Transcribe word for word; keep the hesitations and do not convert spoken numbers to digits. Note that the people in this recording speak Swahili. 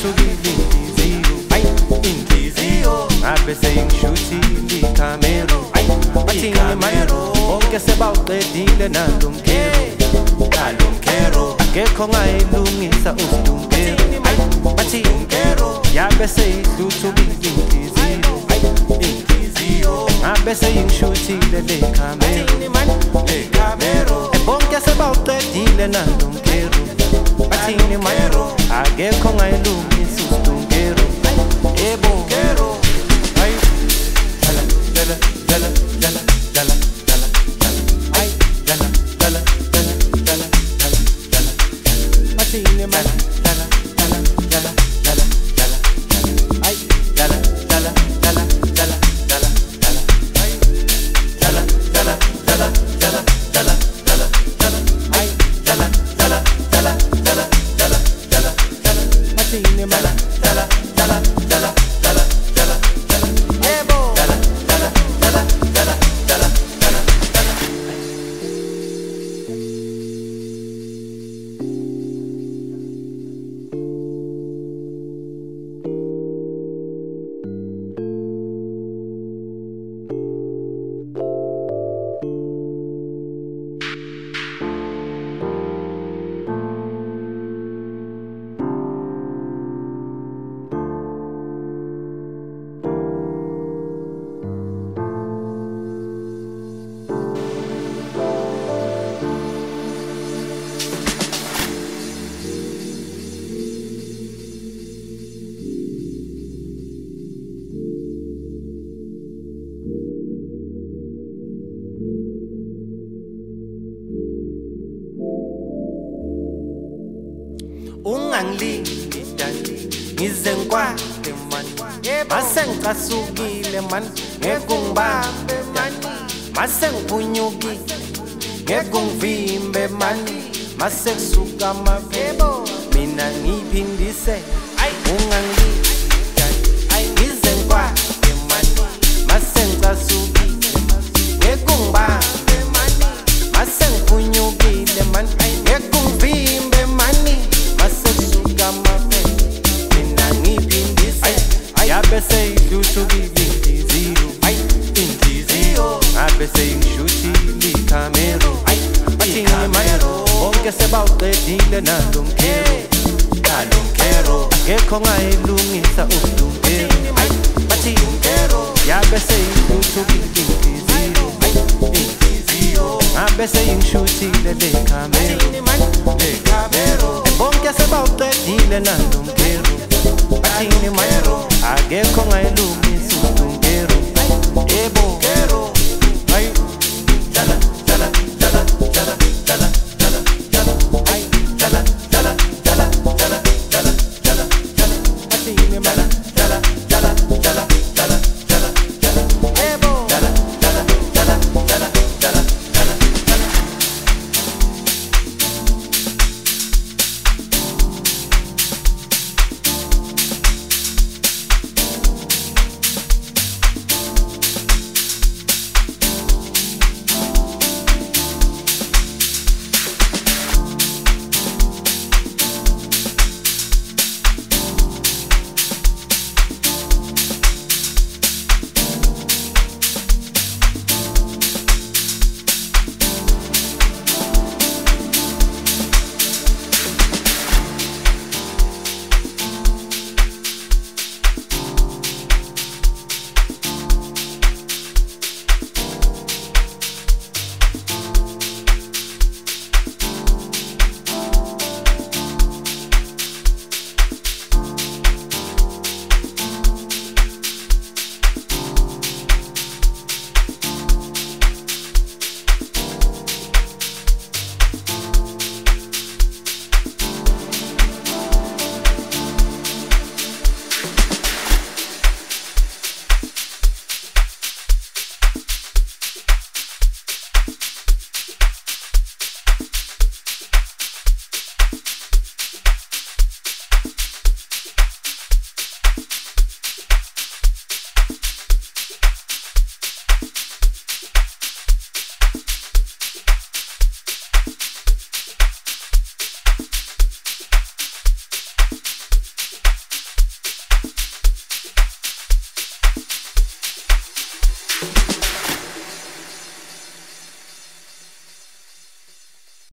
isithuthukile inhliziyo, ayi inhliziyo ngabe seyingishuthile ikhamero, ayi bathini manje bonke sebawuqedile nalo mkero, nalo mkero akekho ngayilungisa usidunkero, ayi bathini mkero yabe seyithuthukile inhliziyo, ayi inhliziyo ngabe seyingishuthile le khamero, le khamero bonke sebawuqedile nalo mkero, bathini manje akekho ngayilungisa usidunkero, yebo mkero, ayi dala dala dala dala dala dala dala, ayi dala dala dala dala dala dala, bathini manje dala dala dala dala dala, ayi dala dala dala dala dala dala, ayi dala dala dala dala dala dala dala, ayi dala dala dala dala dala dala dala, bathini manje dala dala dala dala dala dala, yebo dala dala dala dala dala dala dala. Ungangilingi dali ngize ngikwade mani, mase ngicasukile mani ngeke ungibambe mani, mase ngiphunyukile ngeke ungivimbe mani, mase kusuka amabhebo mina ngiphindise, ayi ungangilingi dali ngize ngikwade mani, mase ngicasukile ngeke ungibambe mani, mase ngiphunyukile mani ngeke ungivimbe mani, yabe seyithuthukile inhliziyo, ayi inhliziyo ngabe seyingishuthile ikhamero, ayi bathini manje bonke sebawuqedile nalo mkero, nalo mkero akekho ngayilungisa usidunkero, ayi bathini mkero yabe seyithuthukile inhliziyo, ayi inhliziyo ngabe seyingishuthile le khamero, le khamero bonke sebawuqedile nalo mkero, bathini manje akekho ngayilungisa